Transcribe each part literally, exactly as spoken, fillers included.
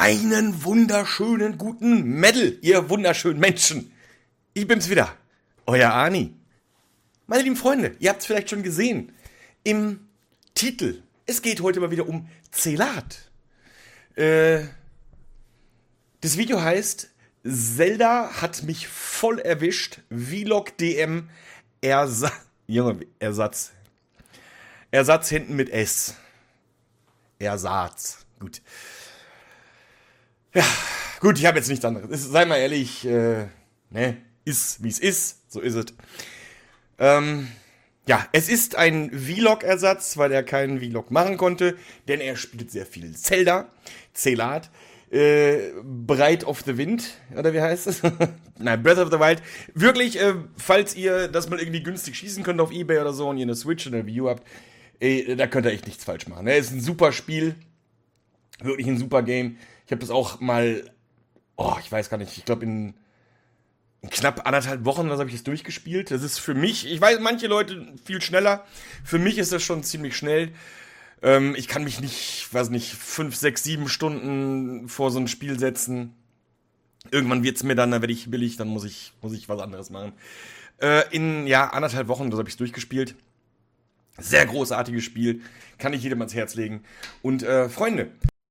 Einen wunderschönen guten Metal, ihr wunderschönen Menschen. Ich bin's wieder, euer Ani. Meine lieben Freunde, ihr habt's vielleicht schon gesehen im Titel. Es geht heute mal wieder um Zelat. Äh, das Video heißt Zelda hat mich voll erwischt. Vlog D M Ersatz. Junge, Ersatz. Ersatz hinten mit S. Ersatz. Gut. Ja, gut, ich habe jetzt nichts anderes. Sei mal ehrlich, äh, ne, ist wie es ist, so ist es. Ähm, ja, es ist ein Vlog-Ersatz, weil er keinen Vlog machen konnte, denn er spielt sehr viel Zelda, Zelat, äh, Bright of the Wind, oder wie heißt es? Nein, Breath of the Wild. Wirklich, äh, falls ihr das mal irgendwie günstig schießen könnt auf Ebay oder so und ihr eine Switch und eine Wii U habt, äh, da könnt ihr echt nichts falsch machen. Es ist ein super Spiel, wirklich ein super Game. Ich habe das auch mal, oh, ich weiß gar nicht, ich glaube in, in knapp anderthalb Wochen habe ich das durchgespielt. Das ist für mich, ich weiß, manche Leute viel schneller, für mich ist das schon ziemlich schnell. Ähm, ich kann mich nicht, weiß nicht, fünf, sechs, sieben Stunden vor so ein Spiel setzen. Irgendwann wird's mir dann, dann werde ich billig, dann muss ich, muss ich was anderes machen. Äh, in, ja, anderthalb Wochen, das habe ich durchgespielt. Sehr großartiges Spiel, kann ich jedem ans Herz legen. Und, äh, Freunde,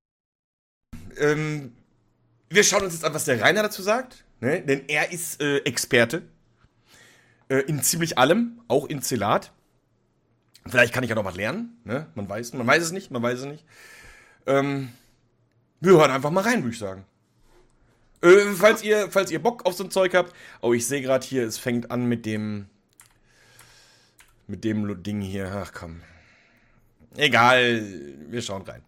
Ähm, wir schauen uns jetzt an, was der Rainer dazu sagt, ne? Denn er ist äh, Experte äh, in ziemlich allem, auch in Zelat. Vielleicht kann ich ja noch was lernen, ne? Man weiß, man weiß es nicht, man weiß es nicht. Ähm, wir hören einfach mal rein, würde ich sagen. Äh, falls ihr, falls ihr Bock auf so ein Zeug habt. Oh, ich sehe gerade hier, es fängt an mit dem, mit dem Ding hier. Ach komm, egal, wir schauen rein.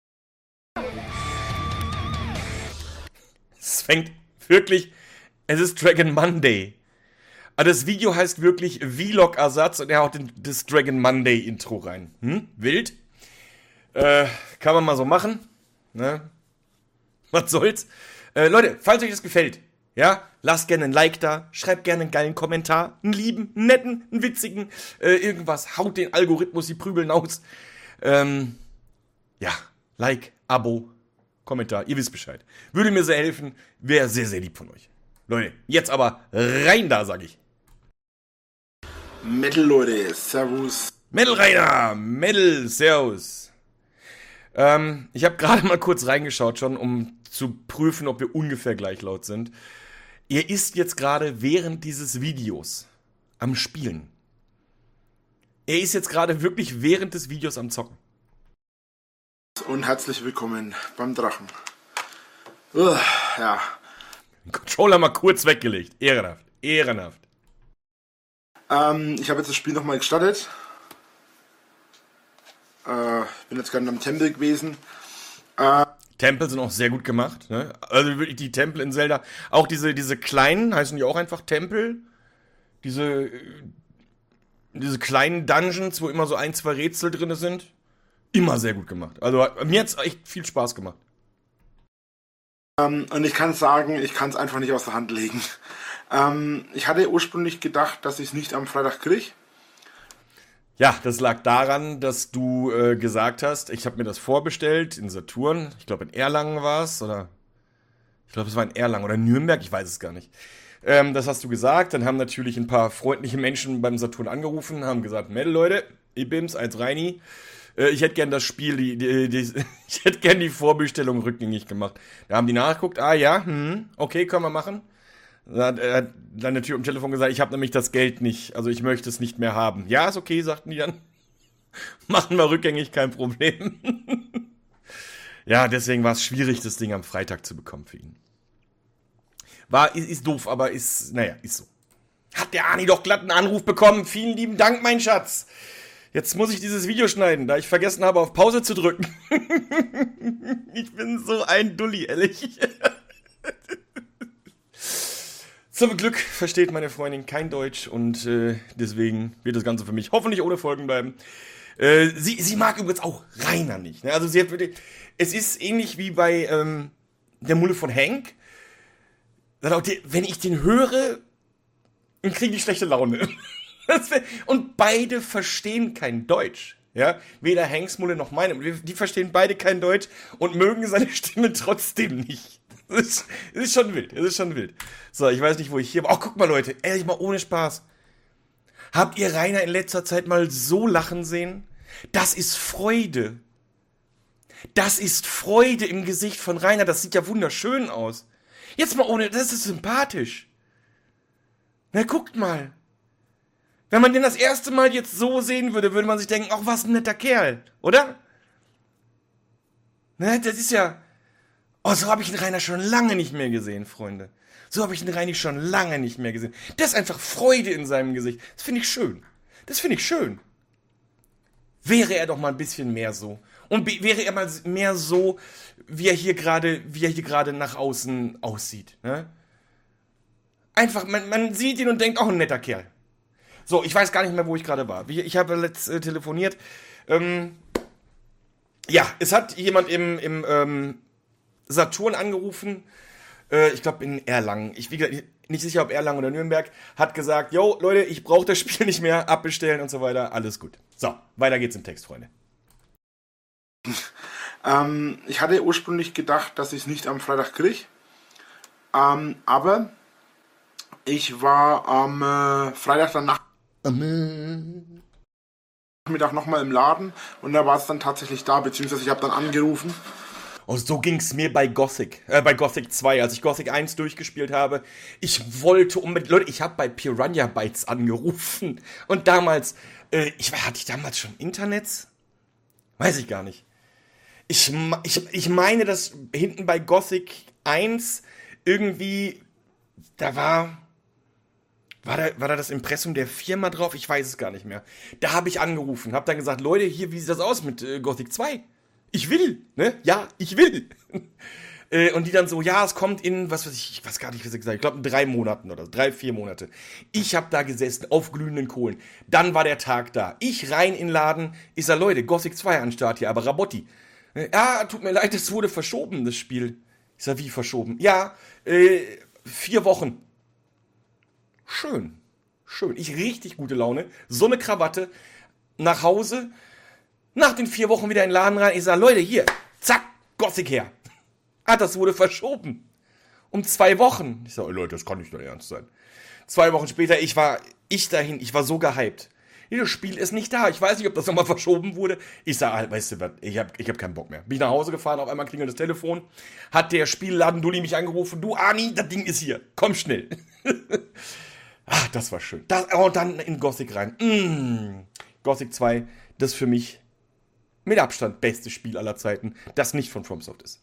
Es fängt wirklich, es ist Dragon Monday. Aber das Video heißt wirklich Vlog-Ersatz und er haut den, das Dragon Monday-Intro rein. Hm? Wild. Äh, kann man mal so machen. Ne? Was soll's. Äh, Leute, falls euch das gefällt, ja, lasst gerne ein Like da, schreibt gerne einen geilen Kommentar, einen lieben, einen netten, einen witzigen, äh, irgendwas, haut den Algorithmus die Prügeln aus. Ähm, ja, Like, Abo, Kommentar, ihr wisst Bescheid. Würde mir sehr helfen, wäre sehr, sehr lieb von euch. Leute, jetzt aber rein da, sag ich. Metal, Leute, Servus. Metal Rainer, Metal, Servus. Ähm, ich habe gerade mal kurz reingeschaut schon, um zu prüfen, ob wir ungefähr gleich laut sind. Ihr ist jetzt gerade während dieses Videos am Spielen. Er ist jetzt gerade wirklich während des Videos am Zocken. Und herzlich willkommen beim Drachen. Uh, ja. Den Controller mal kurz weggelegt. Ehrenhaft. Ehrenhaft. Ähm, ich habe jetzt das Spiel nochmal gestartet. Äh, bin jetzt gerade am Tempel gewesen. Äh, Tempel sind auch sehr gut gemacht. Ne? Also wirklich die Tempel in Zelda. Auch diese, diese kleinen, heißen die auch einfach Tempel? Diese, diese kleinen Dungeons, wo immer so ein, zwei Rätsel drin sind. Immer sehr gut gemacht. Also mir hat es echt viel Spaß gemacht. Ähm, und ich kann sagen, ich kann es einfach nicht aus der Hand legen. Ähm, ich hatte ursprünglich gedacht, dass ich es nicht am Freitag kriege. Ja, das lag daran, dass du äh, gesagt hast, ich habe mir das vorbestellt in Saturn. Ich glaube in Erlangen war es. Oder ich glaube es war in Erlangen oder Nürnberg, ich weiß es gar nicht. Ähm, das hast du gesagt. Dann haben natürlich ein paar freundliche Menschen beim Saturn angerufen, haben gesagt, Metal Leute, ich bin's, als Reini. Ich hätte gern das Spiel, die, die, die, ich hätte gern die Vorbestellung rückgängig gemacht. Da haben die nachgeguckt, ah ja, hm, okay, können wir machen. Da hat er dann der Typ am Telefon gesagt, ich habe nämlich das Geld nicht, also ich möchte es nicht mehr haben. Ja, ist okay, sagten die dann. Machen wir rückgängig, kein Problem. Ja, deswegen war es schwierig, das Ding am Freitag zu bekommen für ihn. War, ist, ist doof, aber ist, naja, ist so. Hat der Ani doch glatt einen Anruf bekommen. Vielen lieben Dank, mein Schatz. Jetzt muss ich dieses Video schneiden, da ich vergessen habe, auf Pause zu drücken. Ich bin so ein Dulli, ehrlich. Zum Glück versteht meine Freundin kein Deutsch und äh, deswegen wird das Ganze für mich hoffentlich ohne Folgen bleiben. Äh, sie, sie mag übrigens auch Rainer nicht. Ne? Also sie hat wirklich, es ist ähnlich wie bei ähm, der Mulle von Hank. Wenn ich den höre, dann kriege ich schlechte Laune. Und beide verstehen kein Deutsch. Ja, weder Hengstmulle noch meine. Die verstehen beide kein Deutsch und mögen seine Stimme trotzdem nicht. Das ist, das ist schon wild, das ist schon wild. So, ich weiß nicht, wo ich hier war. Oh, guck mal, Leute, ehrlich mal ohne Spaß. Habt ihr Rainer in letzter Zeit mal so lachen sehen? Das ist Freude. Das ist Freude im Gesicht von Rainer. Das sieht ja wunderschön aus. Jetzt mal ohne, das ist sympathisch. Na, guckt mal. Wenn man den das erste Mal jetzt so sehen würde, würde man sich denken, ach, was ein netter Kerl, oder? Na, das ist ja... Oh, so habe ich den Rainer schon lange nicht mehr gesehen, Freunde. So habe ich den Rainer schon lange nicht mehr gesehen. Das ist einfach Freude in seinem Gesicht. Das finde ich schön. Das finde ich schön. Wäre er doch mal ein bisschen mehr so. Und be- wäre er mal mehr so, wie er hier gerade, wie er hier gerade nach außen aussieht. Ne? Einfach, man, man sieht ihn und denkt, oh, ein netter Kerl. So, ich weiß gar nicht mehr, wo ich gerade war. Ich, ich habe letzt äh, telefoniert. Ähm, ja, es hat jemand im, im ähm, Saturn angerufen. Äh, ich glaube in Erlangen. Ich bin nicht sicher, ob Erlangen oder Nürnberg. Hat gesagt, yo, Leute, ich brauche das Spiel nicht mehr. Abbestellen und so weiter. Alles gut. So, weiter geht's im Text, Freunde. Ähm, ich hatte ursprünglich gedacht, dass ich es nicht am Freitag kriege. Ähm, aber ich war am äh, Freitag danach Mittag nochmal im Laden und da war es dann tatsächlich da, beziehungsweise ich habe dann angerufen. Und so ging's mir bei Gothic, äh, bei Gothic zwei, als ich Gothic eins durchgespielt habe. Ich wollte unbedingt, Leute, ich habe bei Piranha Bytes angerufen. Und damals, äh, ich hatte ich damals schon Internet? Weiß ich gar nicht. Ich, ich, ich meine, dass hinten bei Gothic eins irgendwie, da war, war da, war da das Impressum der Firma drauf? Ich weiß es gar nicht mehr. Da habe ich angerufen, habe dann gesagt, Leute, hier, wie sieht das aus mit äh, Gothic zwei? Ich will, ne? Ja, ich will. äh, und die dann so, ja, es kommt in, was weiß ich, ich weiß gar nicht, was ich gesagt habe, ich glaube in drei Monaten oder so, drei, vier Monate. Ich habe da gesessen, auf glühenden Kohlen. Dann war der Tag da. Ich rein in den Laden, ich sag, Leute, Gothic zwei an Start hier, aber Rabotti. Ja, tut mir leid, es wurde verschoben, das Spiel. Ich sag, wie verschoben? Ja, äh, vier Wochen. Schön, schön. Ich richtig gute Laune. So eine Krawatte. Nach Hause. Nach den vier Wochen wieder in den Laden rein. Ich sag, Leute, hier, zack, Gothic her. Ah, das wurde verschoben. Um zwei Wochen. Ich sag, oh, Leute, das kann nicht nur ernst sein. Zwei Wochen später, ich war, ich dahin, ich war so gehypt. Das Spiel ist nicht da. Ich weiß nicht, ob das nochmal verschoben wurde. Ich sag, halt, weißt du was, ich hab, ich hab keinen Bock mehr. Bin ich nach Hause gefahren, auf einmal klingelt das Telefon. Hat der Spielladen Dulli mich angerufen. Du, Ani, das Ding ist hier. Komm schnell. Ach, das war schön. Das, und dann in Gothic rein. Mm. Gothic zwei, das für mich mit Abstand beste Spiel aller Zeiten, das nicht von FromSoft ist.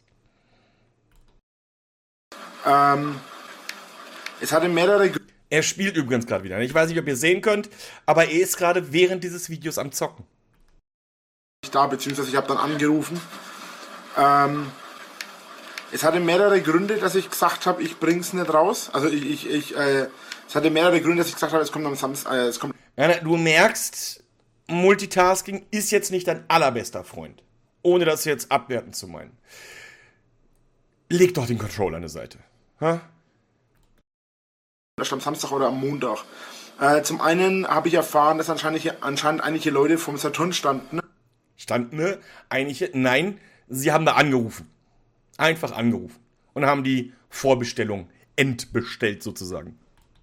Ähm, es hatte mehrere Gründe. Er spielt übrigens gerade wieder. Ich weiß nicht, ob ihr sehen könnt, aber er ist gerade während dieses Videos am Zocken. Da, beziehungsweise ich habe dann angerufen. Ähm, es hatte mehrere Gründe, dass ich gesagt habe, ich bring's nicht raus. Also ich, ich, ich äh, es hatte mehrere Gründe, dass ich gesagt habe, es kommt am Samstag. Äh, es kommt. Ja, du merkst, Multitasking ist jetzt nicht dein allerbester Freund. Ohne das jetzt abwertend zu meinen. Leg doch den Controller an die Seite. Ha? Am Samstag oder am Montag. Äh, zum einen habe ich erfahren, dass anscheinend, anscheinend einige Leute vom Saturn standen. Standen, ne? Einige? Nein, sie haben da angerufen. Einfach angerufen. Und haben die Vorbestellung entbestellt sozusagen.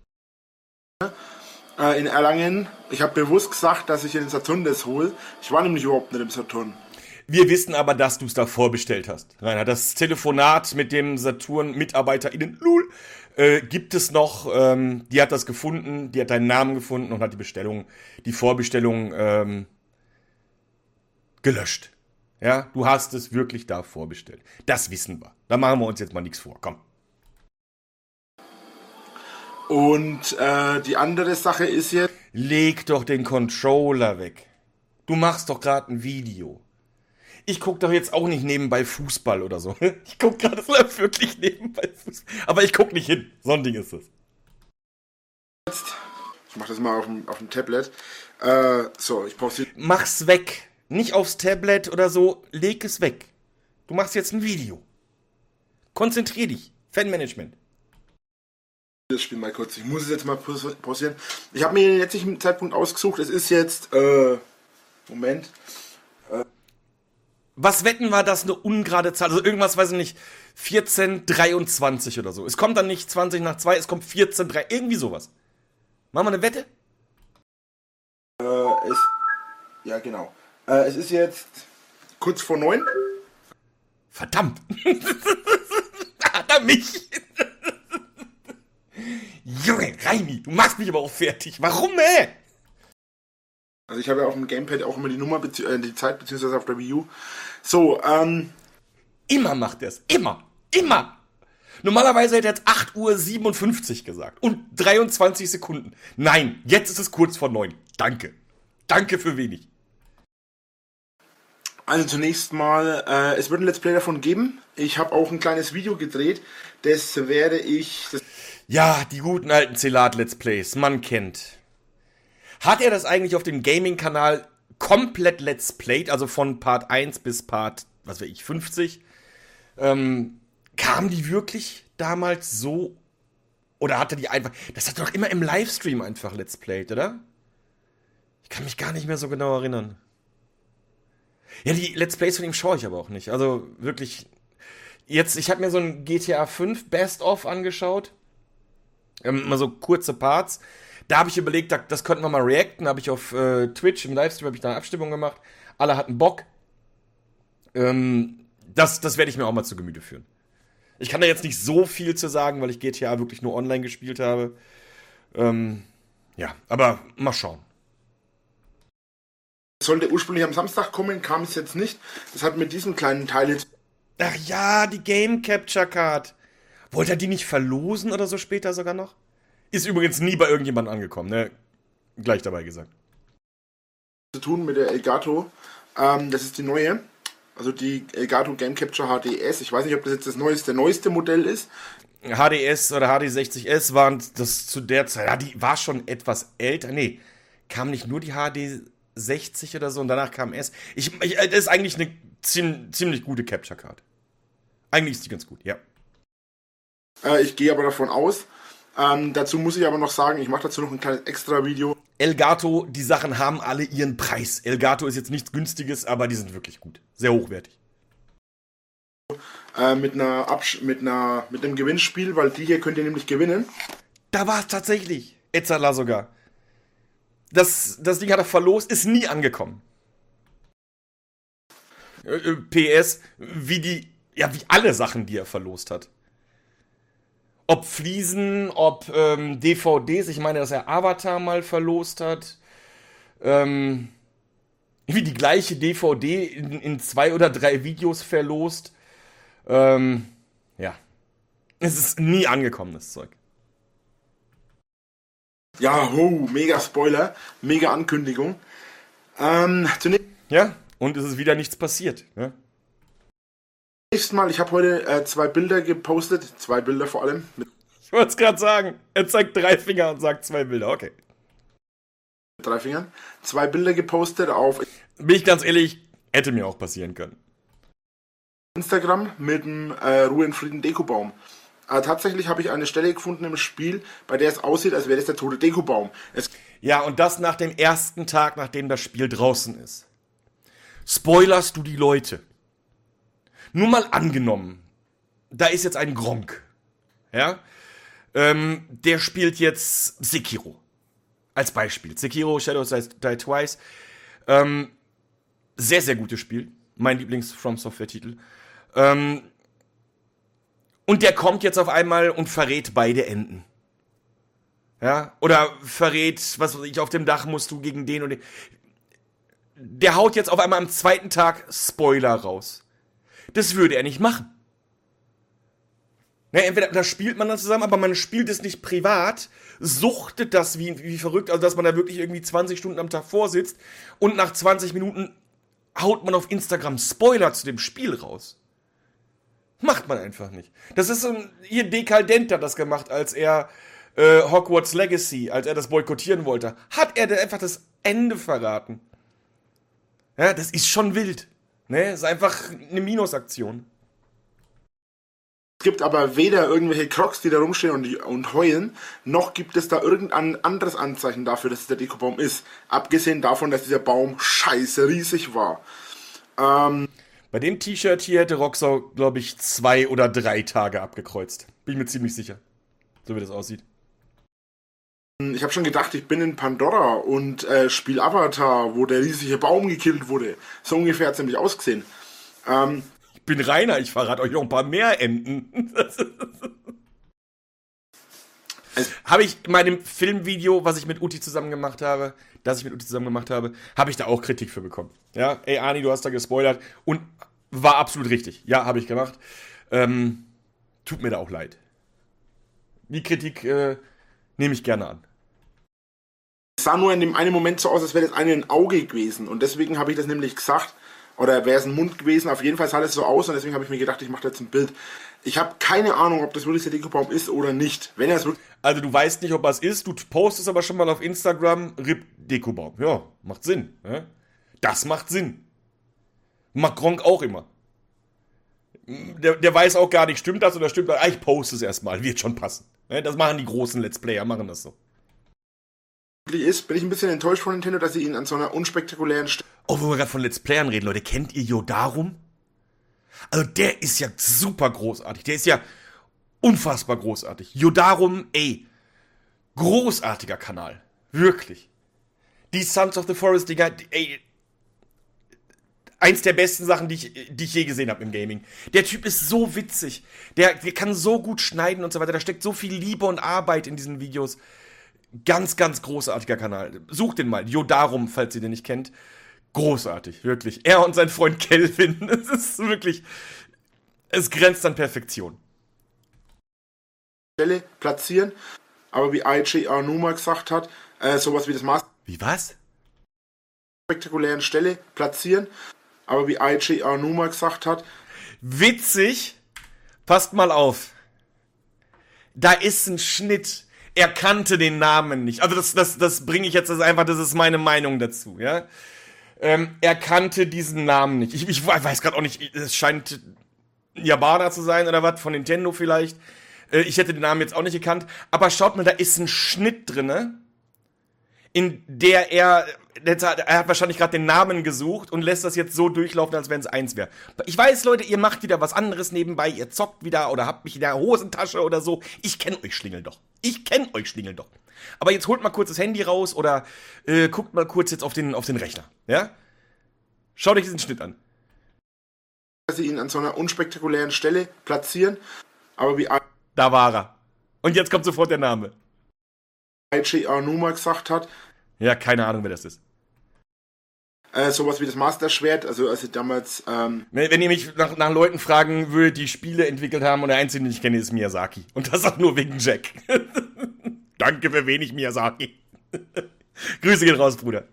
Äh, in Erlangen. Ich habe bewusst gesagt, dass ich in den Saturn das hole. Ich war nämlich überhaupt nicht im Saturn. Wir wissen aber, dass du es da vorbestellt hast. Rainer, das Telefonat mit dem Saturn-MitarbeiterInnen, lul, äh, gibt es noch. Ähm, die hat das gefunden, die hat deinen Namen gefunden und hat die Bestellung, die Vorbestellung ähm, gelöscht. Ja, du hast es wirklich da vorbestellt. Das wissen wir. Da machen wir uns jetzt mal nichts vor. Komm. Und äh, die andere Sache ist jetzt... Leg doch den Controller weg. Du machst doch gerade ein Video. Ich guck doch jetzt auch nicht nebenbei Fußball oder so. Ich guck gerade, es läuft wirklich nebenbei Fußball. Aber ich guck nicht hin. So ein Ding ist es. Ich mach das mal auf dem, auf dem Tablet. Äh, so, ich poste... Mach's weg. Nicht aufs Tablet oder so. Leg es weg. Du machst jetzt ein Video. Konzentrier dich. Fanmanagement. Das Spiel mal kurz. Ich muss es jetzt mal pausieren. Ich habe mir den jetzigen Zeitpunkt ausgesucht. Es ist jetzt... Äh, Moment. Was wetten wir, das eine ungerade Zahl? Also irgendwas, weiß ich nicht, vierzehn dreiundzwanzig oder so. Es kommt dann nicht zwanzig nach zwei, es kommt vierzehn drei, irgendwie sowas. Machen wir eine Wette? Äh, es, ja, genau. Äh, es ist jetzt kurz vor neun. Verdammt. Da hat er mich. Junge, Reini, du machst mich aber auch fertig. Warum, ey? Also ich habe ja auf dem Gamepad auch immer die Nummer, äh, die Zeit, beziehungsweise auf der Wii U. So, ähm... Immer macht er es. Immer. Immer. Normalerweise hätte er jetzt acht Uhr siebenundfünfzig gesagt. Und dreiundzwanzig Sekunden. Nein, jetzt ist es kurz vor neun. Danke. Danke für wenig. Also zunächst mal, äh, es wird ein Let's Play davon geben. Ich habe auch ein kleines Video gedreht. Das werde ich... Das Ja, die guten alten Zelat-Let's Plays. Man kennt. Hat er das eigentlich auf dem Gaming-Kanal komplett Let's Played? Also von Part eins bis Part, was weiß ich, fünfzig? Ähm, kam die wirklich damals so? Oder hat er die einfach... Das hat er doch immer im Livestream einfach Let's Played, oder? Ich kann mich gar nicht mehr so genau erinnern. Ja, die Let's Plays von ihm schaue ich aber auch nicht. Also wirklich... Jetzt, ich habe mir so ein G T A fünf Best-of angeschaut. Ähm, mal so kurze Parts. Da habe ich überlegt, das könnten wir mal reacten. Da habe ich auf äh, Twitch im Livestream habe ich da eine Abstimmung gemacht. Alle hatten Bock. Ähm, das das werde ich mir auch mal zu Gemüte führen. Ich kann da jetzt nicht so viel zu sagen, weil ich G T A wirklich nur online gespielt habe. Ähm, ja, aber mal schauen. sollte ursprünglich am Samstag kommen, kam es jetzt nicht. Das hat mit diesem kleinen Teil jetzt... Ach ja, die Game Capture Card. Wollte er die nicht verlosen oder so später sogar noch? Ist übrigens nie bei irgendjemandem angekommen, ne? Gleich dabei gesagt. Zu tun mit der Elgato. Ähm, das ist die neue. Also die Elgato Game Capture H D S. Ich weiß nicht, ob das jetzt das neueste, neueste Modell ist. H D S oder H D sechzig S waren das zu der Zeit, ja, die war schon etwas älter. Nee, kam nicht nur die H D sechzig oder so und danach kam S. Ich, ich, das ist eigentlich eine ziemlich, ziemlich gute Capture Card. Eigentlich ist die ganz gut, ja. Äh, ich gehe aber davon aus. Ähm, dazu muss ich aber noch sagen, ich mache dazu noch ein kleines Extra-Video. Elgato, die Sachen haben alle ihren Preis. Elgato ist jetzt nichts Günstiges, aber die sind wirklich gut. Sehr hochwertig. Äh, mit einer Absch mit einer mit einem Gewinnspiel, weil die hier könnt ihr nämlich gewinnen. Da war es tatsächlich. Etzala sogar. Das, das Ding hat er verlost, ist nie angekommen. Äh, äh, P S, wie die, ja, wie alle Sachen, die er verlost hat. Ob Fliesen, ob ähm, D V Ds, ich meine, dass er Avatar mal verlost hat. Ähm, wie die gleiche D V D in, in zwei oder drei Videos verlost. Ähm, ja. Es ist nie angekommen, das Zeug. Ja, ho, mega Spoiler, mega Ankündigung. Ähm, zunächst Ja, und es ist wieder nichts passiert. Ne? Mal, ich habe heute äh, zwei Bilder gepostet, zwei Bilder vor allem. Mit Ich wollte es gerade sagen. Er zeigt drei Finger und sagt zwei Bilder. Okay. drei Fingern. Zwei Bilder gepostet auf Bin ich ganz ehrlich, hätte mir auch passieren können. Instagram mit dem äh, Ruhe in Frieden Dekobaum. Äh, tatsächlich habe ich eine Stelle gefunden im Spiel, bei der es aussieht, als wäre das der tote Dekobaum. Es Ja, und das nach dem ersten Tag, nachdem das Spiel draußen ist. Spoilerst du die Leute? Nur mal angenommen, da ist jetzt ein Gronk. Ja? Ähm, der spielt jetzt Sekiro. Als Beispiel. Sekiro, Shadows Die Twice. Ähm, sehr, sehr gutes Spiel. Mein Lieblings-From Software-Titel. Ähm, und der kommt jetzt auf einmal und verrät beide Enden. Ja? Oder verrät, was weiß ich, auf dem Dach musst du gegen den und den. Der haut jetzt auf einmal am zweiten Tag Spoiler raus. Das würde er nicht machen. Ja, entweder da spielt man dann zusammen, aber man spielt es nicht privat, suchtet das wie, wie verrückt, also dass man da wirklich irgendwie zwanzig Stunden am Tag vorsitzt und nach zwanzig Minuten haut man auf Instagram Spoiler zu dem Spiel raus. Macht man einfach nicht. Das ist so, hier Dekaldent hat das gemacht, als er äh, Hogwarts Legacy, als er das boykottieren wollte, hat er da einfach das Ende verraten. Ja, das ist schon wild. Ne, ist einfach eine Minusaktion. Es gibt aber weder irgendwelche Crocs, die da rumstehen und, und heulen, noch gibt es da irgendein anderes Anzeichen dafür, dass es der Dekobaum ist. Abgesehen davon, dass dieser Baum scheiße riesig war. Ähm, Bei dem T-Shirt hier hätte Roxau, glaube ich, zwei oder drei Tage abgekreuzt. Bin ich mir ziemlich sicher. So wie das aussieht. Ich habe schon gedacht, ich bin in Pandora und äh, spiel Avatar, wo der riesige Baum gekillt wurde. So ungefähr hat es nämlich ausgesehen. Ähm, Ich bin Rainer, ich verrate euch noch ein paar mehr Enden. Habe ich in meinem Filmvideo, was ich mit Uti zusammen gemacht habe, das ich mit Uti zusammen gemacht habe, habe ich da auch Kritik für bekommen. Ja, ey Arni, du hast da gespoilert und war absolut richtig. Ja, habe ich gemacht. Ähm, tut mir da auch leid. Die Kritik äh, nehme ich gerne an. Es sah nur in dem einen Moment so aus, als wäre das eine ein Auge gewesen. Und deswegen habe ich das nämlich gesagt. Oder wäre es ein Mund gewesen. Auf jeden Fall sah das so aus. Und deswegen habe ich mir gedacht, ich mache da jetzt ein Bild. Ich habe keine Ahnung, ob das wirklich der Dekobaum ist oder nicht. Wenn er es wirklich... Also du weißt nicht, ob es ist. Du postest aber schon mal auf Instagram R I P Dekobaum. Ja, macht Sinn. Ja? Das macht Sinn. Macht Gronk auch immer. Der, der weiß auch gar nicht, stimmt das oder stimmt das? Ah, ich poste es erstmal. Wird schon passen. Ja, das machen die großen Let's Player, machen das so. ist, bin ich ein bisschen enttäuscht von Nintendo, dass sie ihn an so einer unspektakulären Stelle... Oh, wo wir gerade von Let's Playern reden, Leute, kennt ihr Yodarum? Also der ist ja super großartig, der ist ja unfassbar großartig. Yodarum, ey, großartiger Kanal, wirklich. Die Sons of the Forest, Dinger, ey, eins der besten Sachen, die ich, die ich je gesehen habe im Gaming. Der Typ ist so witzig, der, der kann so gut schneiden und so weiter, da steckt so viel Liebe und Arbeit in diesen Videos. Ganz, ganz großartiger Kanal. Sucht den mal, Yodarum, falls ihr den nicht kennt. Großartig, wirklich. Er und sein Freund Kelvin, es ist wirklich, es grenzt an Perfektion. Stelle platzieren, aber wie I J Aonuma gesagt hat, äh, sowas wie das Master... Wie was? ...spektakulären Stelle platzieren, aber wie I J Aonuma gesagt hat... Witzig, passt mal auf. Da ist ein Schnitt. Er kannte den Namen nicht. Also das, das, das bringe ich jetzt das einfach, das ist meine Meinung dazu, ja. Ähm, er kannte diesen Namen nicht. Ich, ich weiß gerade auch nicht, es scheint ein Japaner zu sein oder was, von Nintendo vielleicht. Äh, ich hätte den Namen jetzt auch nicht gekannt. Aber schaut mal, da ist ein Schnitt drinne, in der er, er hat wahrscheinlich gerade den Namen gesucht und lässt das jetzt so durchlaufen, als wenn es eins wäre. Ich weiß, Leute, ihr macht wieder was anderes nebenbei, ihr zockt wieder oder habt mich in der Hosentasche oder so. Ich kenne euch Schlingel doch. Ich kenne euch Schlingel doch. Aber jetzt holt mal kurz das Handy raus oder äh, guckt mal kurz jetzt auf den, auf den Rechner. Ja? Schaut euch diesen Schnitt an. Dass sie ihn an so einer unspektakulären Stelle platzieren, aber wie Da war er. Und jetzt kommt sofort der Name. I J Aonuma gesagt hat. Ja, keine Ahnung, wer das ist. Äh, sowas wie das Master-Schwert, also als ich damals... Ähm wenn, wenn ihr mich nach, nach Leuten fragen würdet, die Spiele entwickelt haben und der einzige, den ich kenne, ist Miyazaki. Und das auch nur wegen Jack. Danke für wenig, Miyazaki. Grüße gehen raus, Bruder.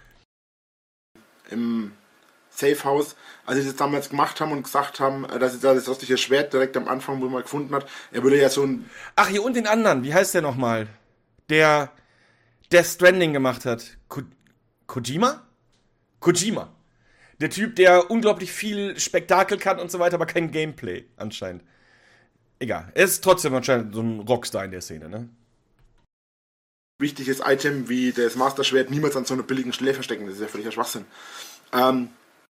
Im Safe House, als sie das damals gemacht haben und gesagt haben, dass sie da das rostliche Schwert direkt am Anfang, wo man gefunden hat, er würde ja so ein... Ach, hier und den anderen, wie heißt der nochmal? Der Death Stranding gemacht hat. Ko Kojima? Kojima. Der Typ, der unglaublich viel Spektakel kann und so weiter, aber kein Gameplay anscheinend. Egal. Er ist trotzdem anscheinend so ein Rockstar in der Szene, ne? Wichtiges Item wie das Master-Schwert niemals an so einer billigen Stelle verstecken. Das ist ja völliger Schwachsinn. Ähm.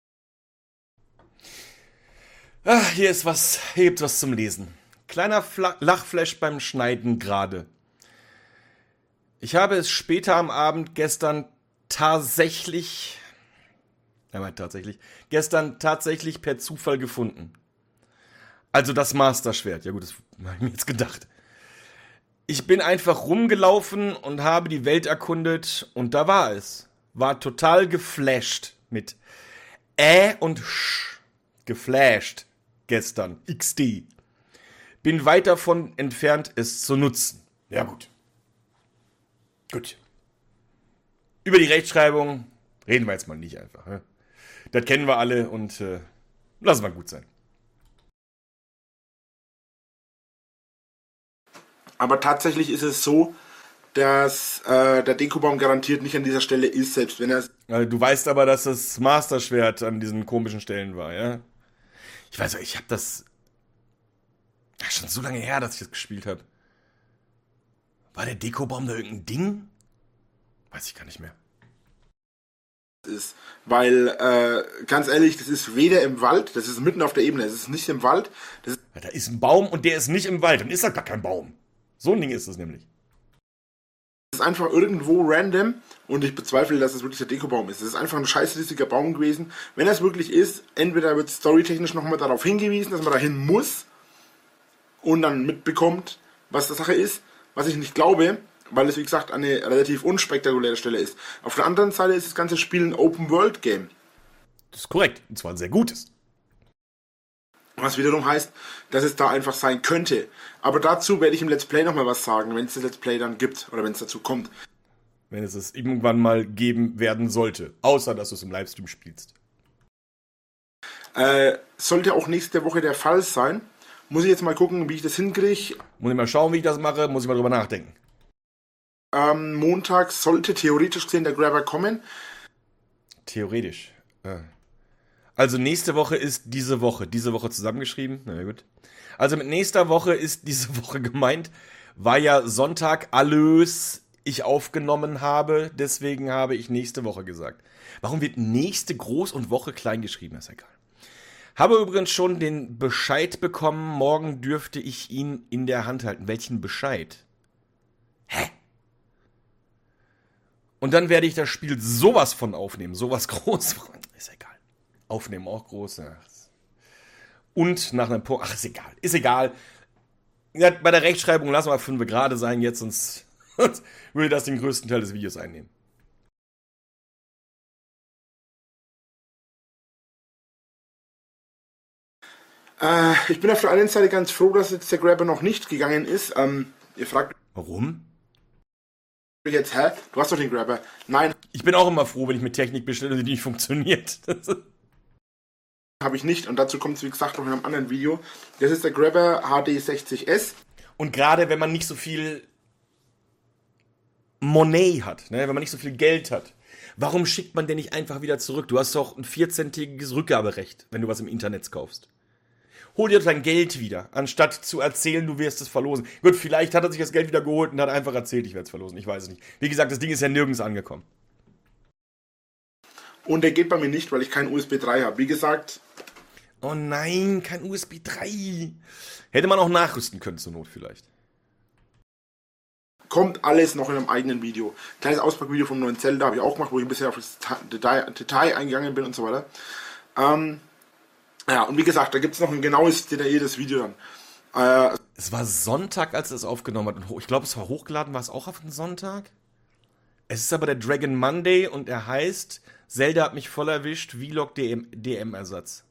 Ah, hier ist was, hier gibt's was zum Lesen. Kleiner Fla Lachflash beim Schneiden gerade. Ich habe es später am Abend gestern tatsächlich, ja, tatsächlich, gestern tatsächlich per Zufall gefunden. Also das Master-Schwert. Ja gut, das habe ich mir jetzt gedacht. Ich bin einfach rumgelaufen und habe die Welt erkundet und da war es. War total geflasht mit Ä und Sch. Geflasht gestern. X D. Bin weit davon entfernt, es zu nutzen. Ja gut. Gut. Über die Rechtschreibung reden wir jetzt mal nicht einfach. Ne? Das kennen wir alle und äh, lassen wir gut sein. Aber tatsächlich ist es so, dass äh, der Dekobaum garantiert nicht an dieser Stelle ist, selbst wenn er... Also, du weißt aber, dass das Master-Schwert an diesen komischen Stellen war, ja? Ich weiß, ich hab das... so lange her, dass ich das gespielt habe. War der Dekobaum da irgendein Ding? Weiß ich gar nicht mehr. Ist, weil, äh, ganz ehrlich, das ist weder im Wald, das ist mitten auf der Ebene, das ist nicht im Wald. Das ist, Ja, da ist ein Baum und der ist nicht im Wald. Dann ist halt gar kein Baum. So ein Ding ist es nämlich. das ist einfach irgendwo random und ich bezweifle, dass es wirklich der Dekobaum ist. Es ist einfach ein scheißrissiger Baum gewesen. Wenn das wirklich ist, entweder wird storytechnisch nochmal darauf hingewiesen, dass man dahin muss und dann mitbekommt, was die Sache ist, was ich nicht glaube, weil es wie gesagt eine relativ unspektakuläre Stelle ist. Auf der anderen Seite ist das ganze Spiel ein Open-World-Game. Das ist korrekt. Und zwar ein sehr gutes. Was wiederum heißt, dass es da einfach sein könnte. Aber dazu werde ich im Let's Play nochmal was sagen, wenn es das Let's Play dann gibt oder wenn es dazu kommt. Wenn es es irgendwann mal geben werden sollte. Außer, dass du es im Livestream spielst. Äh, sollte auch nächste Woche der Fall sein. Muss ich jetzt mal gucken, wie ich das hinkriege. Muss ich mal schauen, wie ich das mache. Muss ich mal drüber nachdenken. Ähm, Montag sollte theoretisch gesehen der Grabber kommen. Theoretisch. Also nächste Woche ist diese Woche. Diese Woche zusammengeschrieben. Na gut. Also mit nächster Woche ist diese Woche gemeint, weil ja Sonntag alles ich aufgenommen habe. Deswegen habe ich nächste Woche gesagt. Warum wird nächste groß und Woche klein geschrieben? Ist egal. Habe übrigens schon den Bescheid bekommen. Morgen dürfte ich ihn in der Hand halten. Welchen Bescheid? Hä? Und dann werde ich das Spiel sowas von aufnehmen. Sowas groß. Ist egal. Aufnehmen auch groß. Ja. Und nach einem Punkt. Ach, ist egal. Ist egal. Ja, bei der Rechtschreibung lassen wir fünf gerade sein jetzt, sonst würde das den größten Teil des Videos einnehmen. Äh, ich bin auf der einen Seite ganz froh, dass jetzt der Grabber noch nicht gegangen ist. Ähm, ihr fragt Warum? mich jetzt, hä? Du hast doch den Grabber. Nein, Ich bin auch immer froh, wenn ich mit Technik bestelle, die nicht funktioniert. habe ich nicht. Und dazu kommt es, wie gesagt, noch in einem anderen Video. Das ist der Grabber H D sechzig S. Und gerade wenn man nicht so viel Money hat, ne? Wenn man nicht so viel Geld hat, warum schickt man den nicht einfach wieder zurück? Du hast doch ein vierzehntägiges Rückgaberecht, wenn du was im Internet kaufst. Hol dir dein Geld wieder, anstatt zu erzählen, du wirst es verlosen. Gut, vielleicht hat er sich das Geld wieder geholt und hat einfach erzählt, ich werde es verlosen. Ich weiß es nicht. Wie gesagt, das Ding ist ja nirgends angekommen. Und der geht bei mir nicht, weil ich keinen U S B drei habe. Wie gesagt, Oh nein, kein U S B drei. Hätte man auch nachrüsten können zur Not vielleicht. kommt alles noch in einem eigenen Video. Kleines Auspackvideo vom neuen Zelda habe ich auch gemacht, wo ich ein bisschen auf das Detail, Detail eingegangen bin und so weiter. Ähm, ja, und wie gesagt, da gibt es noch ein genaues, detailliertes Video dann. Äh, Es war Sonntag, als er es aufgenommen hat. Und ich glaube, es war hochgeladen, war es auch auf den Sonntag? Es ist aber der Dragon Monday und er heißt Zelda hat mich voll erwischt, Vlog D M-Ersatz.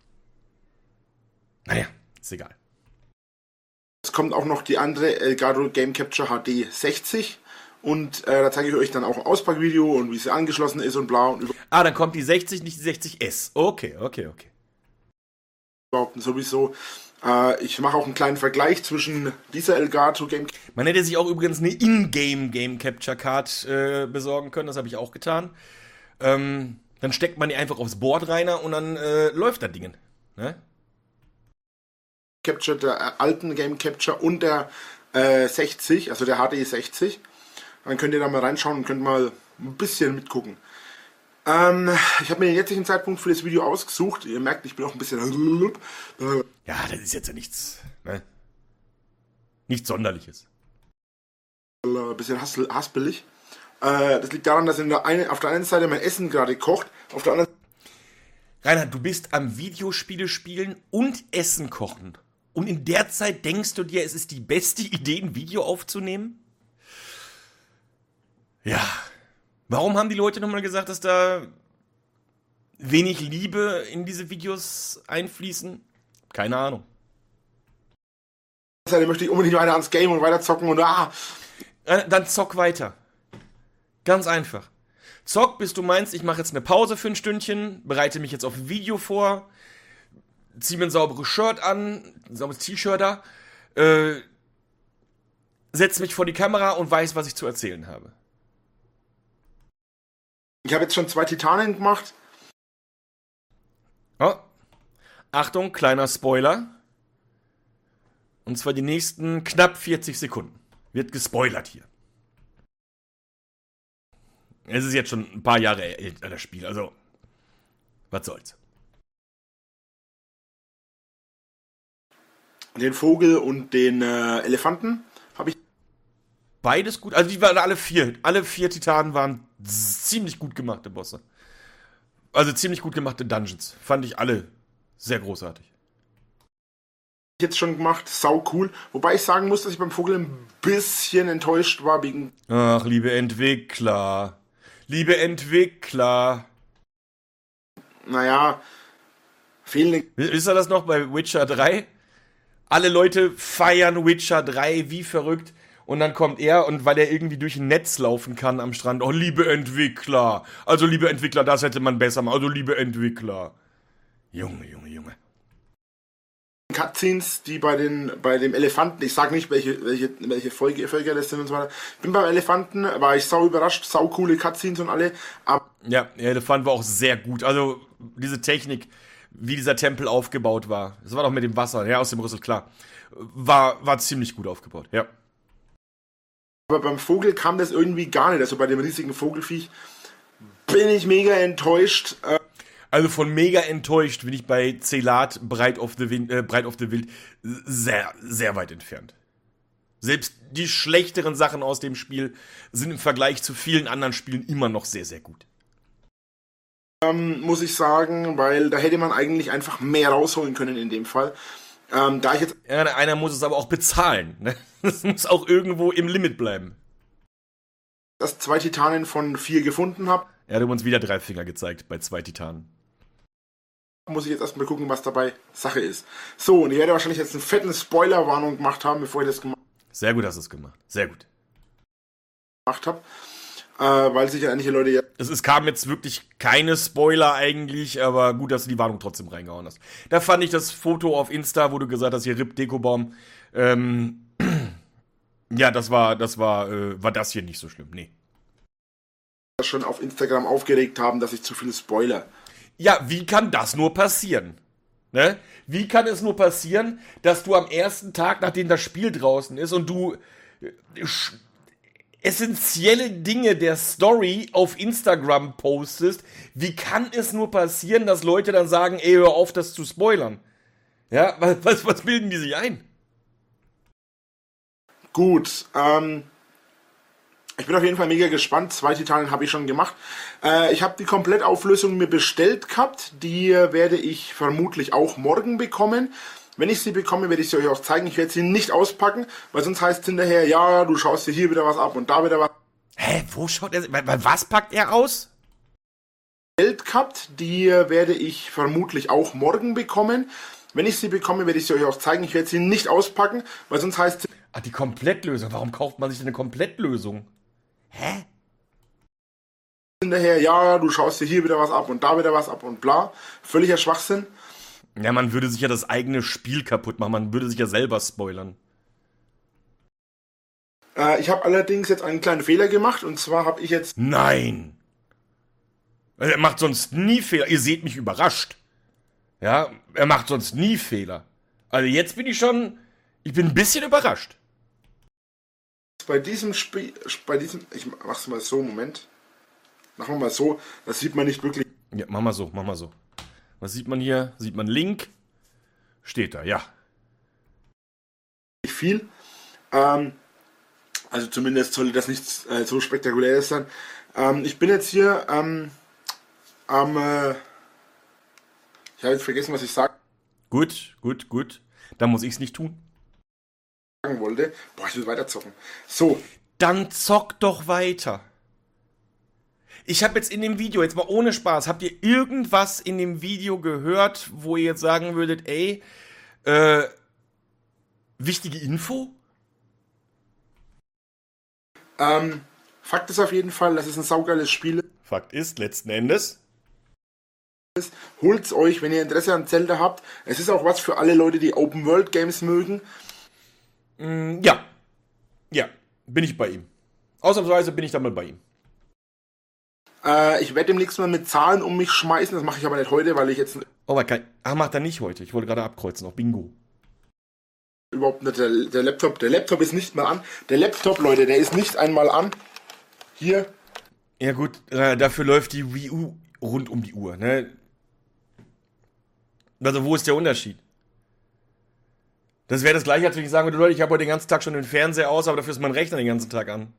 Naja, ist egal. es kommt auch noch die andere Elgato Game Capture H D sechzig. Und äh, da zeige ich euch dann auch ein Auspackvideo und wie sie angeschlossen ist und bla und Ah, dann kommt die sechzig, nicht die sechzig S. Okay, okay, okay. überhaupt und sowieso. Äh, ich mache auch einen kleinen Vergleich zwischen dieser Elgato Game Man hätte sich auch übrigens eine Ingame Game Capture Card äh, besorgen können, das habe ich auch getan. Ähm, dann steckt man die einfach aufs Board rein und dann äh, läuft das Ding. Ne? Capture, der alten Game Capture und der äh, sechzig, also der H D sechzig. Dann könnt ihr da mal reinschauen und könnt mal ein bisschen mitgucken. Ähm, ich habe mir den jetzigen Zeitpunkt für das Video ausgesucht. Ihr merkt, ich bin auch ein bisschen... Äh, Ja, das ist jetzt ja nichts. Ne? Nichts Sonderliches. ein bisschen hassel, haspelig. Äh, das liegt daran, dass in der eine, auf der einen Seite mein Essen gerade kocht, auf der anderen Reinhard, du bist am Videospiele spielen und Essen kochen. Und in der Zeit denkst du dir, es ist die beste Idee, ein Video aufzunehmen? Ja. Warum haben die Leute nochmal gesagt, dass da wenig Liebe in diese Videos einfließen? Keine Ahnung. Seite möchte ich unbedingt weiter ans Game und weiter zocken und ah, Äh, Dann zock weiter. Ganz einfach. Zock, bis du meinst, ich mache jetzt eine Pause für ein Stündchen, bereite mich jetzt auf ein Video vor, zieh mir ein sauberes Shirt an, ein sauberes T-Shirt da, äh, setz mich vor die Kamera und weiß, was ich zu erzählen habe. ich habe jetzt schon zwei Titanen gemacht. Oh. Achtung, kleiner Spoiler. Und zwar die nächsten knapp vierzig Sekunden. Wird gespoilert hier. Es ist jetzt schon ein paar Jahre älter, das Spiel. Also, was soll's. Den Vogel und den äh, Elefanten habe ich. Beides gut. Also die waren alle vier. Alle vier Titanen waren ziemlich gut gemachte Bosse. Also ziemlich gut gemachte Dungeons. Fand ich alle sehr großartig. Jetzt schon gemacht, sau cool. Wobei ich sagen muss, dass ich beim Vogel ein bisschen enttäuscht war wegen. Ach, liebe Entwickler. Liebe Entwickler. Naja, fehlende. Wisst ihr das noch bei Witcher drei? Alle Leute feiern Witcher drei wie verrückt. Und dann kommt er, und weil er irgendwie durch ein Netz laufen kann am Strand. Oh, liebe Entwickler. Also, liebe Entwickler, das hätte man besser machen. Also, liebe Entwickler. Junge, Junge, Junge. Cutscenes, die bei den bei dem Elefanten, ich sag nicht, welche welche welche Folge Völker das sind und so weiter. Bin beim Elefanten, war ich sau überrascht, sau coole Cutscenes und alle. Aber ja, der Elefant war auch sehr gut. Also, diese Technik, wie dieser Tempel aufgebaut war. Das war doch mit dem Wasser, ja, aus dem Rüssel, klar. War, war ziemlich gut aufgebaut, ja. Aber beim Vogel kam das irgendwie gar nicht. Also bei dem riesigen Vogelfiech bin ich mega enttäuscht. Also von mega enttäuscht bin ich bei Celat Bride of the Wind, äh, Bride of the Wild sehr, sehr weit entfernt. Selbst die schlechteren Sachen aus dem Spiel sind im Vergleich zu vielen anderen Spielen immer noch sehr, sehr gut. Ähm, muss ich sagen, weil da hätte man eigentlich einfach mehr rausholen können in dem Fall. Ähm, da ich jetzt ja, einer muss es aber auch bezahlen. Ne? Das muss auch irgendwo im Limit bleiben. Das zwei Titanen von vier gefunden habe. Er hat uns wieder drei Finger gezeigt bei zwei Titanen. Muss ich jetzt erstmal gucken, was dabei Sache ist. So, und ich werde wahrscheinlich jetzt einen fetten Spoiler-Warnung gemacht haben, bevor ich das gemacht Sehr gut hast du es gemacht. Sehr gut. habe. Äh, weil sich ja einige Leute ja. Es, es kam jetzt wirklich keine Spoiler eigentlich, aber gut, dass du die Warnung trotzdem reingehauen hast. Da fand ich das Foto auf Insta, wo du gesagt hast, hier R I P Dekobaum. Ähm, ja, das war, das war, äh, war das hier nicht so schlimm. Nee. Schon auf Instagram aufgeregt haben, dass ich zu viel Spoiler. Ja, wie kann das nur passieren? Ne? Wie kann es nur passieren, dass du am ersten Tag, nachdem das Spiel draußen ist und du äh, essentielle Dinge der Story auf Instagram postest, wie kann es nur passieren, dass Leute dann sagen, ey, hör auf, das zu spoilern? Ja, was, was, was bilden die sich ein? Gut, ähm, ich bin auf jeden Fall mega gespannt. Zwei Titanen habe ich schon gemacht. Äh, ich habe die Komplettauflösung mir bestellt gehabt. Die äh, werde ich vermutlich auch morgen bekommen. Wenn ich sie bekomme, werde ich sie euch auch zeigen. Ich werde sie nicht auspacken, weil sonst heißt es hinterher, ja, du schaust dir hier wieder was ab und da wieder was. Hä, wo schaut er? Was packt er aus? Geld gehabt. Die äh, werde ich vermutlich auch morgen bekommen. Wenn ich sie bekomme, werde ich sie euch auch zeigen. Ich werde sie nicht auspacken, weil sonst heißt es... Ah, die Komplettlösung. Warum kauft man sich denn eine Komplettlösung? Hä? Hinterher, ja, du schaust dir hier wieder was ab und da wieder was ab und bla. Völliger Schwachsinn. Ja, man würde sich ja das eigene Spiel kaputt machen. Man würde sich ja selber spoilern. Äh, ich habe allerdings jetzt einen kleinen Fehler gemacht. Und zwar habe ich jetzt... Nein! Er macht sonst nie Fehler. Ihr seht mich überrascht. Ja, er macht sonst nie Fehler. Also jetzt bin ich schon... Ich bin ein bisschen überrascht. Bei diesem Spiel... Bei diesem... Ich mach's mal so, Moment. Machen wir mal so. Das sieht man nicht wirklich... Ja, mach mal so, mach mal so. Was sieht man hier? Sieht man Link? Steht da, ja. Nicht viel. Ähm, also zumindest sollte das nicht äh, so spektakuläres sein. Ähm, ich bin jetzt hier ähm, am... Äh, ich habe jetzt vergessen, was ich sagen Gut, gut, gut. Dann muss ich's nicht tun. wollte. Boah, ich will weiter zocken. So. Dann zock doch weiter. Ich habe jetzt in dem Video, jetzt mal ohne Spaß, habt ihr irgendwas in dem Video gehört, wo ihr jetzt sagen würdet, ey, äh, wichtige Info? Ähm, Fakt ist auf jeden Fall, dass es ein saugeiles Spiel ist. Fakt ist, letzten Endes. Holt's euch, wenn ihr Interesse an Zelda habt. Es ist auch was für alle Leute, die Open-World-Games mögen. Mm, ja. Ja, bin ich bei ihm. Ausnahmsweise bin ich da mal bei ihm. Äh, ich werde demnächst mal mit Zahlen um mich schmeißen. Das mache ich aber nicht heute, weil ich jetzt... Oh, aber kein... Ah, macht er nicht heute. Ich wollte gerade abkreuzen auf Bingo. überhaupt nicht der, der Laptop. Der Laptop ist nicht mal an. Der Laptop, Leute, der ist nicht einmal an. Hier. Ja gut, äh, dafür läuft die Wii U rund um die Uhr, ne? Also wo ist der Unterschied? Das wäre das gleiche, als wenn ich sagen würde, Leute, ich habe heute den ganzen Tag schon den Fernseher aus, aber dafür ist mein Rechner den ganzen Tag an.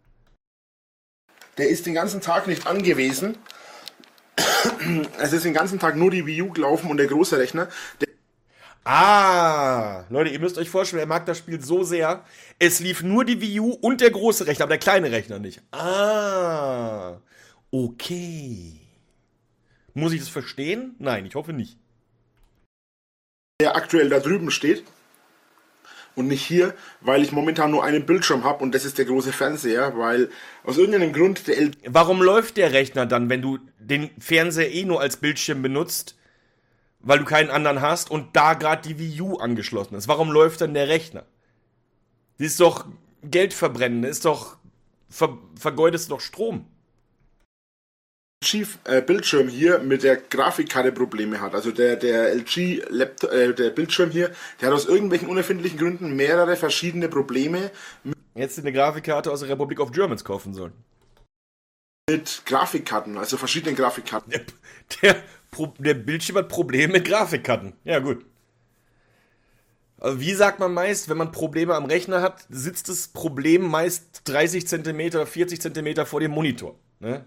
Der ist den ganzen Tag nicht an gewesen. Es ist den ganzen Tag nur die Wii U gelaufen und der große Rechner. Der Ah, Leute, ihr müsst euch vorstellen, er mag das Spiel so sehr. Es lief nur die Wii U und der große Rechner, aber der kleine Rechner nicht. Ah, okay. Muss ich das verstehen? Nein, ich hoffe nicht. der aktuell da drüben steht und nicht hier, weil ich momentan nur einen Bildschirm habe und das ist der große Fernseher, weil aus irgendeinem Grund der L Warum läuft der Rechner dann, wenn du den Fernseher eh nur als Bildschirm benutzt, weil du keinen anderen hast und da gerade die Wii U angeschlossen ist? Warum läuft dann der Rechner? Das ist doch Geld verbrennen, das ist doch, ver, vergeudest doch Strom. G äh, Bildschirm hier mit der Grafikkarte Probleme hat. Also der, der L G Laptop, äh, der Bildschirm hier, der hat aus irgendwelchen unerfindlichen Gründen mehrere verschiedene Probleme Jetzt eine Grafikkarte aus der Republic of Germans kaufen sollen. mit Grafikkarten, also verschiedenen Grafikkarten. Der, der, Pro- der Bildschirm hat Probleme mit Grafikkarten. Ja, gut. Also wie sagt man meist, wenn man Probleme am Rechner hat, sitzt das Problem meist dreißig Zentimeter, vierzig Zentimeter vor dem Monitor. Ne?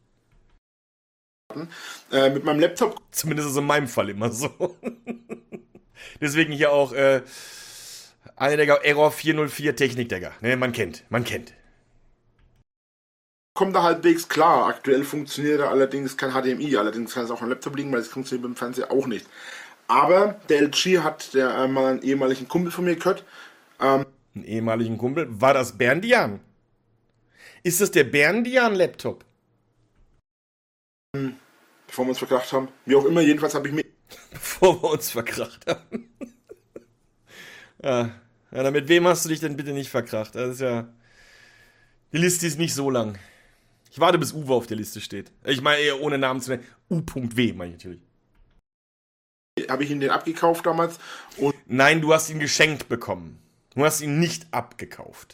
Äh, mit meinem Laptop Zumindest ist es in meinem Fall immer so. Deswegen hier auch äh, Eindecker Error vierhundervier Technikdecker. Ne, man kennt, man kennt. kommt er halbwegs klar. Aktuell funktioniert er allerdings kein H D M I, allerdings kann es auch am Laptop liegen, weil es funktioniert beim Fernseher auch nicht. Aber der L G hat der äh, mal einen ehemaligen Kumpel von mir gehört. Ähm, Einen ehemaligen Kumpel. War das Berndian? Ist das der Berndian-Laptop? bevor wir uns verkracht haben. Wie auch immer, jedenfalls habe ich mir Bevor wir uns verkracht haben. ja. ja, mit wem hast du dich denn bitte nicht verkracht? Das ist ja... Die Liste ist nicht so lang. Ich warte, bis Uwe auf der Liste steht. Ich meine, eher ohne Namen zu nennen. U.W. meine ich natürlich. habe ich ihn den abgekauft damals und Nein, du hast ihn geschenkt bekommen. Du hast ihn nicht abgekauft.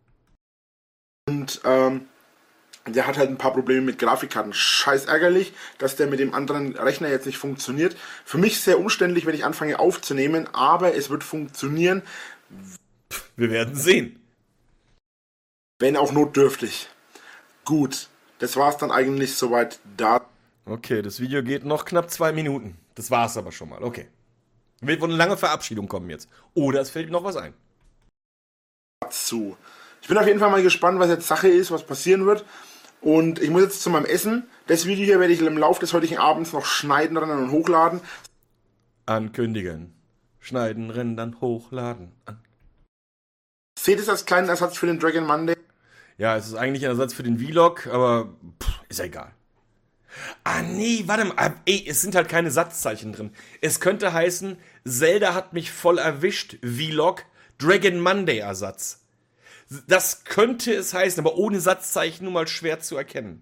Und ähm, der hat halt ein paar Probleme mit Grafikkarten. Scheiß ärgerlich, dass der mit dem anderen Rechner jetzt nicht funktioniert. Für mich sehr umständlich, wenn ich anfange aufzunehmen, aber es wird funktionieren, Wir werden sehen. wenn auch notdürftig. Gut, das war's dann eigentlich soweit Okay, das Video geht noch knapp zwei Minuten. Das war's aber schon mal. Okay. Wird wohl eine lange Verabschiedung kommen jetzt. Oder es fällt ihm noch was ein. dazu. Ich bin auf jeden Fall mal gespannt, was jetzt Sache ist, was passieren wird. Und ich muss jetzt zu meinem Essen. Das Video hier werde ich im Laufe des heutigen Abends noch schneiden, rendern und hochladen. Ankündigen. Schneiden, rendern, hochladen. An Seht es als kleinen Ersatz für den Dragon Monday. Ja, es ist eigentlich ein Ersatz für den Vlog, aber pff, ist ja egal. Ah, nee, warte mal. Ah, ey, es sind halt keine Satzzeichen drin. Es könnte heißen, Zelda hat mich voll erwischt, Vlog, Dragon Monday Ersatz. Das könnte es heißen, aber ohne Satzzeichen nun mal schwer zu erkennen.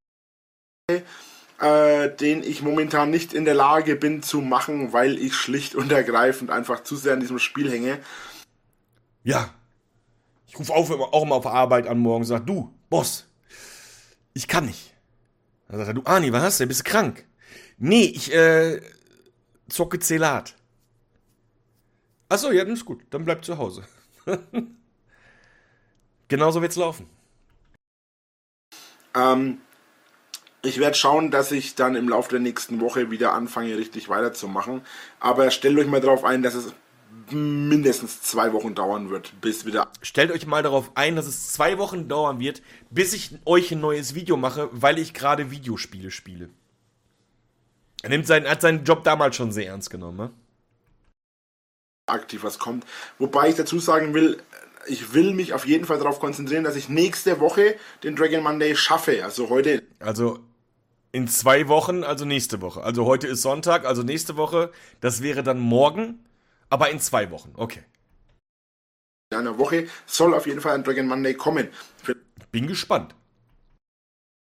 Äh, den ich momentan nicht in der Lage bin zu machen, weil ich schlicht und ergreifend einfach zu sehr an diesem Spiel hänge. Ja. Ich rufe auf, auch immer auf Arbeit an morgen und sage, du, Boss, ich kann nicht. Dann sagt er, du Arni, was hast du denn? Bist du krank? Nee, ich äh, zocke Zelat. Achso, ja, dann ist gut. Dann bleib zu Hause. Genauso wird's laufen. Ähm, ich werde schauen, dass ich dann im Laufe der nächsten Woche wieder anfange, richtig weiterzumachen. Aber stellt euch mal darauf ein, dass es mindestens zwei Wochen dauern wird, bis wieder... Stellt euch mal darauf ein, dass es zwei Wochen dauern wird, bis ich euch ein neues Video mache, weil ich gerade Videospiele spiele. Er nimmt seinen, hat seinen Job damals schon sehr ernst genommen, ne? aktiv was kommt. Wobei ich dazu sagen will, ich will mich auf jeden Fall darauf konzentrieren, dass ich nächste Woche den Dragon Monday schaffe. Also heute... Also in zwei Wochen, also nächste Woche. Also heute ist Sonntag, also nächste Woche. Das wäre dann morgen, aber in zwei Wochen. Okay. In einer Woche soll auf jeden Fall ein Dragon Monday kommen. Bin gespannt.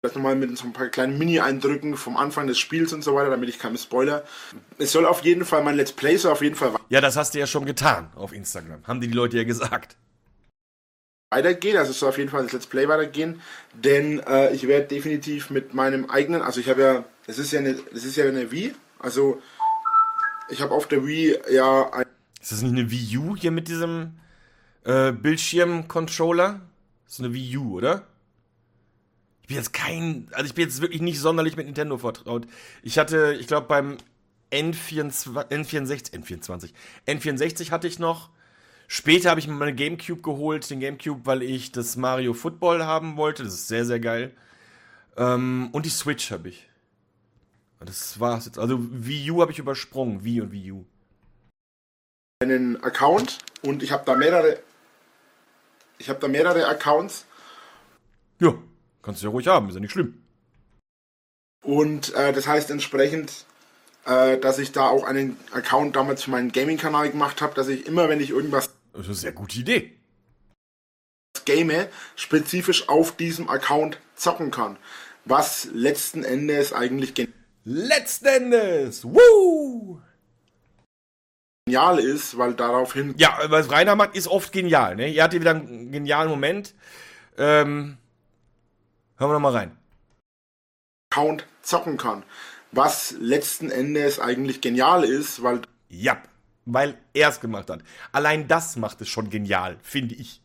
Das nochmal mit so ein paar kleinen Mini-Eindrücken vom Anfang des Spiels und so weiter, damit ich keine Spoiler. Es soll auf jeden Fall, mein Let's Play soll auf jeden Fall Ja, das hast du ja schon getan auf Instagram. Haben dir die Leute ja gesagt. weitergehen, also es soll auf jeden Fall das Let's Play weitergehen, denn äh, ich werde definitiv mit meinem eigenen, also ich habe ja, das ist ja eine, das ist ja eine Wii, also ich habe auf der Wii ja ein Ist das nicht eine Wii U hier mit diesem äh, Bildschirm-Controller? Das ist eine Wii U, oder? Ich bin jetzt kein, also ich bin jetzt wirklich nicht sonderlich mit Nintendo vertraut. Ich hatte, ich glaube beim N vierundzwanzig, N vierundsechzig, N vierundzwanzig, N vierundsechzig hatte ich noch. Später habe ich mir meine Gamecube geholt, den Gamecube, weil ich das Mario Football haben wollte. Das ist sehr, sehr geil. Ähm, und die Switch habe ich. Das war's jetzt. Also Wii U habe ich übersprungen. Wii und Wii U. einen Account und ich habe da mehrere ich habe da mehrere Accounts Ja, kannst du ja ruhig haben, ist ja nicht schlimm. und äh, das heißt entsprechend, äh, dass ich da auch einen Account damals für meinen Gaming-Kanal gemacht habe, dass ich immer, wenn ich irgendwas Das ist eine sehr gute Idee. game, spezifisch auf diesem Account zocken kann. Was letzten Endes eigentlich Letzten Endes! Woo! genial ist, weil daraufhin Ja, was Rainer macht, ist oft genial, ne? Ihr hattet wieder einen genialen Moment. Ähm, hören wir noch mal rein. Account zocken kann. Was letzten Endes eigentlich genial ist, weil Ja, weil er es gemacht hat. Allein das macht es schon genial, finde ich.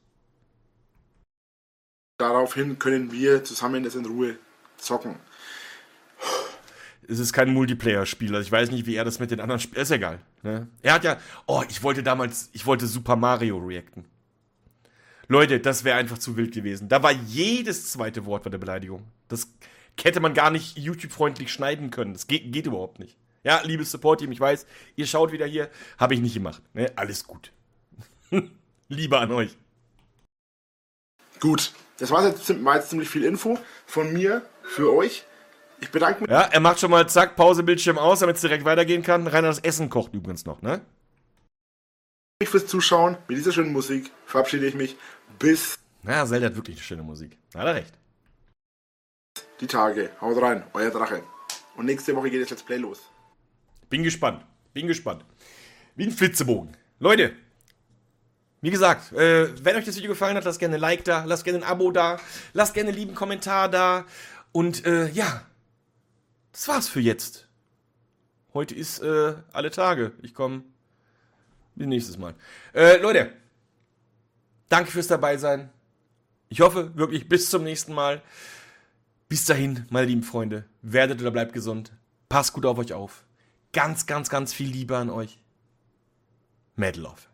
daraufhin können wir zusammen das in Ruhe zocken. Es ist kein Multiplayer-Spiel, also ich weiß nicht, wie er das mit den anderen spielt. Ist egal, ne? Er hat ja, oh, ich wollte damals, ich wollte Super Mario reacten. Leute, das wäre einfach zu wild gewesen. Da war jedes zweite Wort war eine Beleidigung. Das hätte man gar nicht YouTube-freundlich schneiden können. Das geht, geht überhaupt nicht. Ja, liebes Support-Team, ich weiß, ihr schaut wieder hier, habe ich nicht gemacht. Ne? Alles gut. Liebe an euch. Gut, das war jetzt, war jetzt ziemlich viel Info von mir für euch. Ich bedanke mich. Ja, er macht schon mal zack, Pause, Bildschirm aus, damit es direkt weitergehen kann. Rainer, das Essen kocht übrigens noch, ne? Fürs Zuschauen. Mit dieser schönen Musik verabschiede ich mich bis Ja, Zelda hat wirklich eine schöne Musik. Da hat er recht. die Tage. Haut rein, euer Drache. Und nächste Woche geht das Let's Play los. Bin gespannt. Bin gespannt. Wie ein Flitzebogen. Leute, wie gesagt, äh, wenn euch das Video gefallen hat, lasst gerne ein Like da, lasst gerne ein Abo da, lasst gerne einen lieben Kommentar da. Und äh, ja, das war's für jetzt. Heute ist äh, alle Tage. Ich komme nächstes Mal. Äh, Leute, danke fürs Dabeisein. Ich hoffe wirklich bis zum nächsten Mal. Bis dahin, meine lieben Freunde, werdet oder bleibt gesund. Passt gut auf euch auf. Ganz, ganz, ganz viel Liebe an euch. Mad Love.